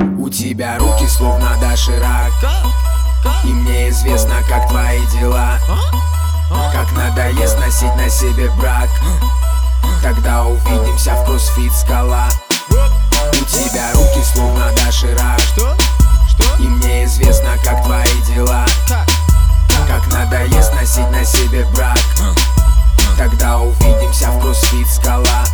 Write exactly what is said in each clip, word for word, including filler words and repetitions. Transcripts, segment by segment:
У тебя руки словно доширак, и мне известно, как твои дела. Как надоест носить на себе брак, тогда увидимся в кроссфит Скала. У тебя руки словно доширак, и мне известно, как твои дела. Как надоест носить на себе брак, тогда увидимся в кроссфит Скала.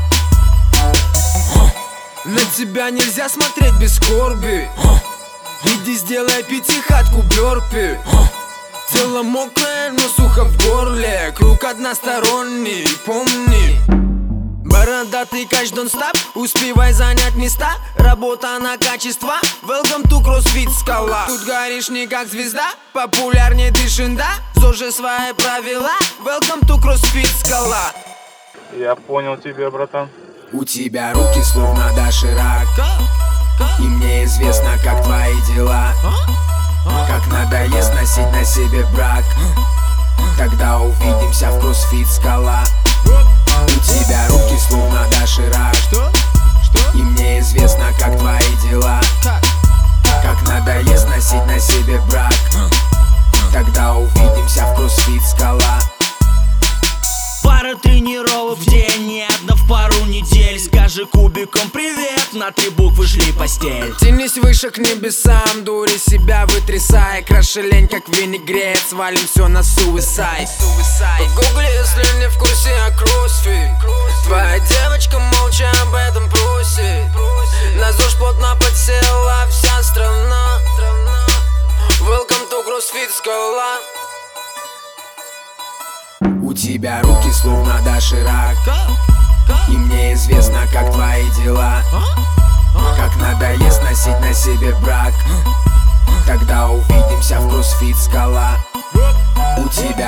На тебя нельзя смотреть без скорби. Иди сделай пятихатку бёрпи. Тело мокрое, но сухо в горле. Круг односторонний, помни. Бородатый кач don't stop. Успевай занять места. Работа на качество. Welcome to CrossFit Скала. Тут горишь не как звезда, популярнее ты шинда. Зоже свои правила. Welcome to CrossFit Скала. Я понял тебя, братан. У тебя руки словно доширак, и мне известно, как твои дела. Как надоест носить на себе брак, тогда увидимся в кроссфит Скала. У тебя руки словно доширак, и мне известно, как твои дела. Как надоест носить на себе брак, тогда увидимся в кроссфит Скала. Пара тренировок в день, не одна в пару недель. Скажи кубиком привет, на три буквы шли постель. Тянись выше к небесам, дури себя вытрясай. Краши лень, как винегрет, свалим все на суисайд. Гугли, если не в курсе о кроссфит. Твоя девочка молча об этом просит. На ЗОЖ плотно подсела вся страна. Welcome to CrossFit Скала. У тебя руки словно доширак, и мне известно, как твои дела. Как надоест носить на себе брак, тогда увидимся в кроссфит Скала. У тебя